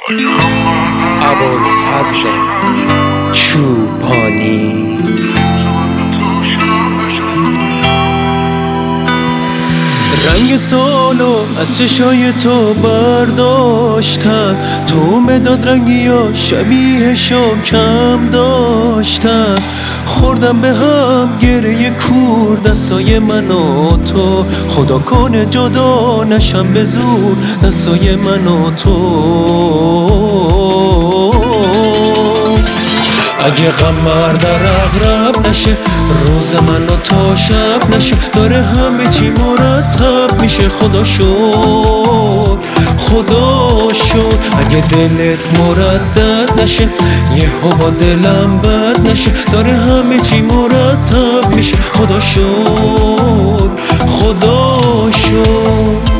ابوالفضل چوپانی. رنگ سالو از چشای تو برداشتن، تو مداد رنگی ها شبیهشو کم داشتن. خوردم به هم گره کور دستای من و تو، خدا کنه جدا نشم به زور دستای من و تو. اگه قمر در عقرب نشه، روز من و تو شب نشه، داره همه چی مرتب میشه. خدا شد خدا شد. اگه دلت مردد نشه، یهو با دلم بد نشه، داره همه چی مرتب میشه. خدا شد خدا شد.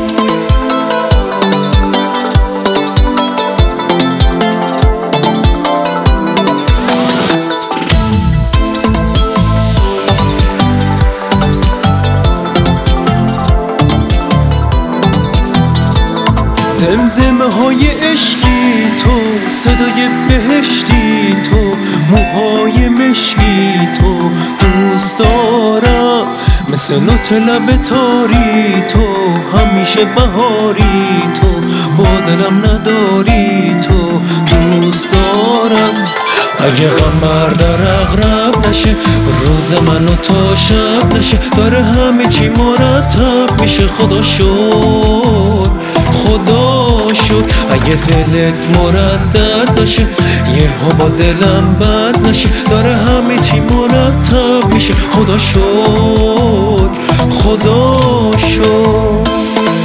زمزمه های عشقی تو، صدای بهشتی تو، موهای مشکی تو، دوست دارم مثل نوت لب تاری تو، همیشه بهاری تو، با دلم نداری تو، دوست دارم. اگه قمر در عقرب نشه، روز من و تو شب نشه، داره همه چی مرتب میشه. خدا شد خدا شد. اگه دلت مردد نشه، یهو با دلم بد نشه، داره همه چی مرتب میشه. خدا شد خدا شد.